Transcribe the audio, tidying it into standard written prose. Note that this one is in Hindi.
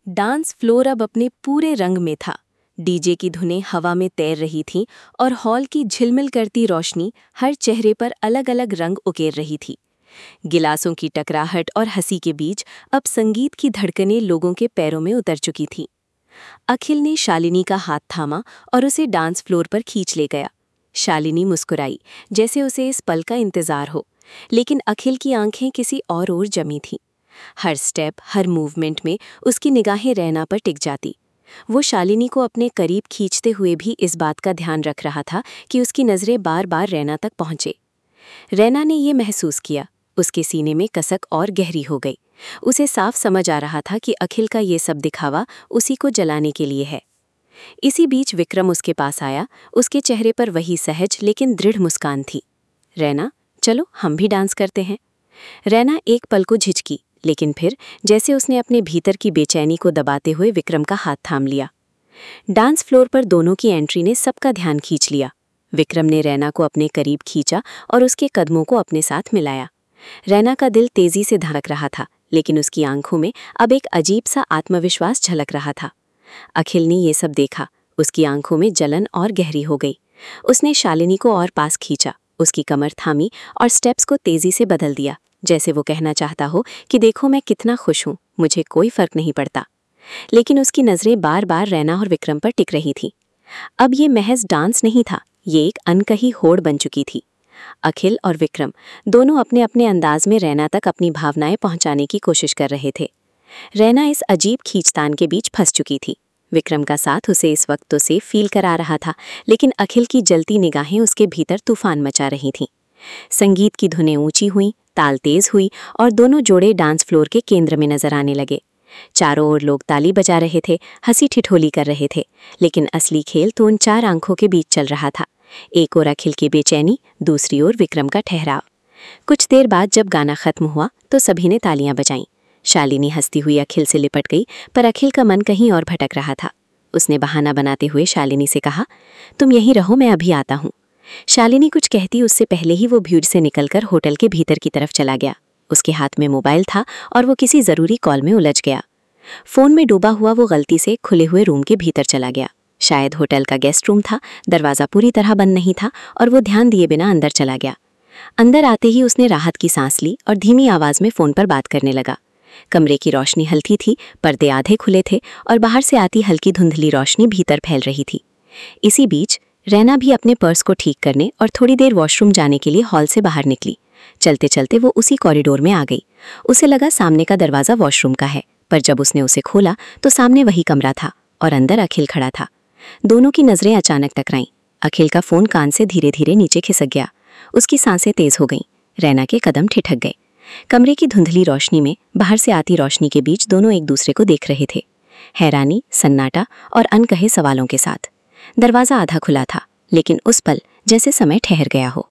डांस फ्लोर अब अपने पूरे रंग में था। डीजे की धुनें हवा में तैर रही थीं और हॉल की झिलमिल करती रोशनी हर चेहरे पर अलग अलग रंग उकेर रही थी। गिलासों की टकराहट और हंसी के बीच अब संगीत की धड़कनें लोगों के पैरों में उतर चुकी थीं। अखिल ने शालिनी का हाथ थामा और उसे डांस फ्लोर पर खींच ले गया। शालिनी मुस्कुराई, जैसे उसे इस पल का इंतजार हो, लेकिन अखिल की आंखें किसी और ओर जमी थीं। हर स्टेप, हर मूवमेंट में उसकी निगाहें रैना पर टिक जाती। वो शालिनी को अपने करीब खींचते हुए भी इस बात का ध्यान रख रहा था कि उसकी नज़रें बार बार रैना तक पहुंचे। रैना ने ये महसूस किया, उसके सीने में कसक और गहरी हो गई। उसे साफ समझ आ रहा था कि अखिल का ये सब दिखावा उसी को जलाने के लिए है। इसी बीच विक्रम उसके पास आया। उसके चेहरे पर वही सहज लेकिन दृढ़ मुस्कान थी। रैना, चलो हम भी डांस करते हैं। रैना एक पल को झिझकी, लेकिन फिर जैसे उसने अपने भीतर की बेचैनी को दबाते हुए विक्रम का हाथ थाम लिया। डांस फ्लोर पर दोनों की एंट्री ने सबका ध्यान खींच लिया। विक्रम ने रैना को अपने करीब खींचा और उसके कदमों को अपने साथ मिलाया। रैना का दिल तेजी से धड़क रहा था, लेकिन उसकी आंखों में अब एक अजीब सा आत्मविश्वास झलक रहा था। अखिल ने ये सब देखा। उसकी आंखों में जलन और गहरी हो गई। उसने शालिनी को और पास खींचा, उसकी कमर थामी और स्टेप्स को तेजी से बदल दिया, जैसे वो कहना चाहता हो कि देखो मैं कितना खुश हूँ, मुझे कोई फर्क नहीं पड़ता। लेकिन उसकी नज़रें बार बार रैना और विक्रम पर टिक रही थीं। अब ये महज डांस नहीं था, ये एक अनकही होड़ बन चुकी थी। अखिल और विक्रम दोनों अपने अपने अंदाज में रैना तक अपनी भावनाएं पहुंचाने की कोशिश कर रहे थे। रैना इस अजीब खींचतान के बीच फंस चुकी थी। विक्रम का साथ उसे इस वक्त तो सेफ फील करा रहा था, लेकिन अखिल की जलती निगाहें उसके भीतर तूफान मचा रही थीं। संगीत की धुनें ऊंची हुईं, ताल तेज हुई और दोनों जोड़े डांस फ्लोर के केंद्र में नजर आने लगे। चारों ओर लोग ताली बजा रहे थे, हंसी ठिठोली कर रहे थे, लेकिन असली खेल तो उन चार आंखों के बीच चल रहा था। एक ओर अखिल की बेचैनी, दूसरी ओर विक्रम का ठहराव। कुछ देर बाद जब गाना खत्म हुआ तो सभी ने तालियां बजाईं। शालिनी हंसती हुई अखिल से लिपट गई, पर अखिल का मन कहीं और भटक रहा था। उसने बहाना बनाते हुए शालिनी से कहा, तुम यहीं रहो, मैं अभी आता हूँ। शालिनी कुछ कहती उससे पहले ही वो भीड़ से निकलकर होटल के भीतर की तरफ चला गया। उसके हाथ में मोबाइल था और वो किसी ज़रूरी कॉल में उलझ गया। फ़ोन में डूबा हुआ वो गलती से खुले हुए रूम के भीतर चला गया। शायद होटल का गेस्ट रूम था। दरवाज़ा पूरी तरह बंद नहीं था और वो ध्यान दिए बिना अंदर चला गया। अंदर आते ही उसने राहत की सांस ली और धीमी आवाज़ में फ़ोन पर बात करने लगा। कमरे की रोशनी हल्की थी, पर्दे आधे खुले थे और बाहर से आती हल्की धुंधली रोशनी भीतर फैल रही थी। इसी बीच रैना भी अपने पर्स को ठीक करने और थोड़ी देर वॉशरूम जाने के लिए हॉल से बाहर निकली। चलते चलते वो उसी कॉरिडोर में आ गई। उसे लगा सामने का दरवाज़ा वॉशरूम का है, पर जब उसने उसे खोला तो सामने वही कमरा था और अंदर अखिल खड़ा था। दोनों की नज़रें अचानक टकराईं। अखिल का फ़ोन कान से धीरे धीरे नीचे खिसक गया। उसकी सांसें तेज हो गईं। रैना के कदम ठिठक गए। कमरे की धुंधली रोशनी में बाहर से आती रोशनी के बीच दोनों एक दूसरे को देख रहे थे, हैरानी, सन्नाटा और अनकहे सवालों के साथ। दरवाज़ा आधा खुला था, लेकिन उस पल जैसे समय ठहर गया हो।